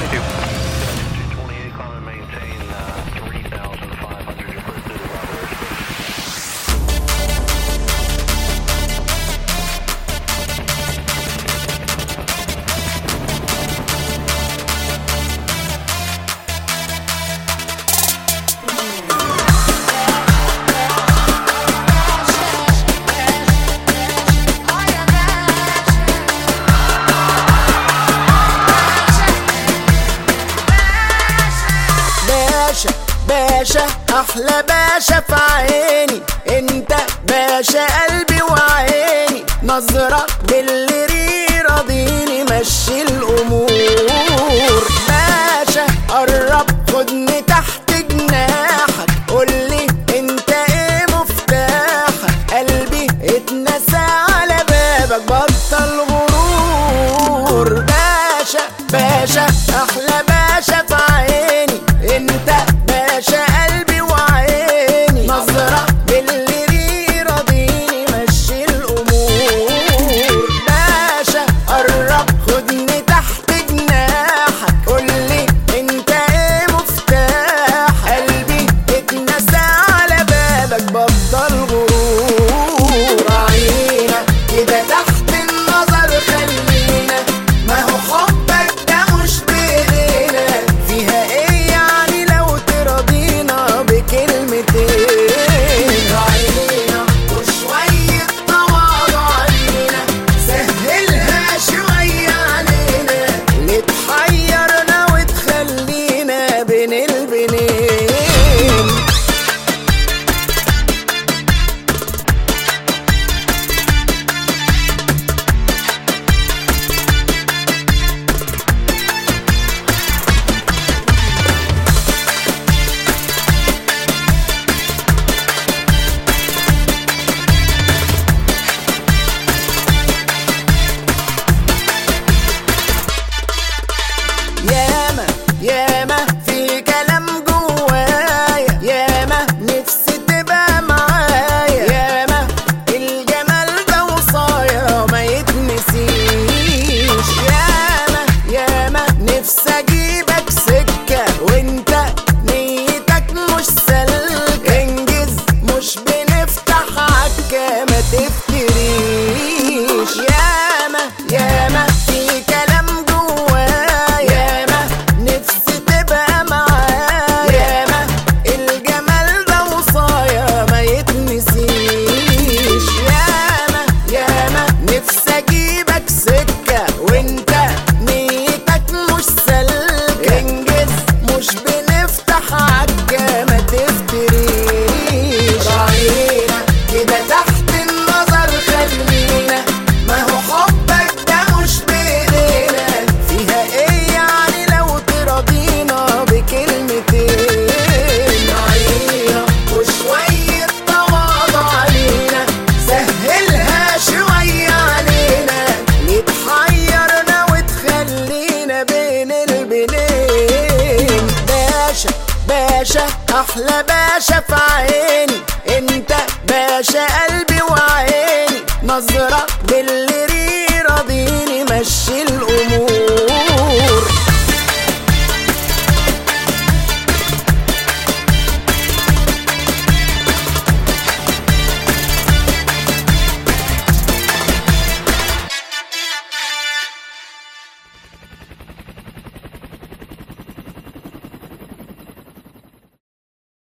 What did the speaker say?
باشا احلى باشا في عيني، انت باشا قلبي وعيني، نظرة باللي راضيني مشي الامور. باشا قرب خدني تحت جناحك، قولي انت ايه مفتاحك، قلبي اتنسى على بابك بطل غرور. باشا احلى باشا في عيني، انت باشا قلبي وعيني، نظرة باللي راضيني مشي الامور. باشا قرب خدني تحت جناحك، قولي انت ايه مفتاح، قلبي اتنسى على بابك بطل غرور. عينا كده تحت النظر خلينا، ما هو حبك ده مش بايدينا، فيها ايه يعني لو ترضينا بكلمتين. عينينا وشوية تواضع علينا، سهلها شوية علينا، اللي تحيرنا وتخلينا بين البنين. ياما في كلام جوايا، ياما نفسي تبقى معايا، ياما الجمال ده وصايا ما يتنسيش. ياما نفسي اجيبك سكة وانت نيتك مش سالكة، انجز مش بنفتح عكا ما تفتريش. ياما في كلام جوايا، نفسي تبقى معايا، ياما الجمال ده وصايا ما يتنسيش. ياما نفسي اجيبك سكة وانت نيتك مش سالكة، انجز مش بنفتح عكا ما تفتريش. راعينا كده تحت النظر خلينا، ما هو حبك ده مش بايدينا، فيها ايه يعني لو ترضينا بكلمتين. عينا وشوية تواضع علينا، سهلها شوية علينا، يتحيرنا وتخلينا بين البنين. باشا احلى باشا في عيني، انت باشا قلبي وعيني، نظرة باللي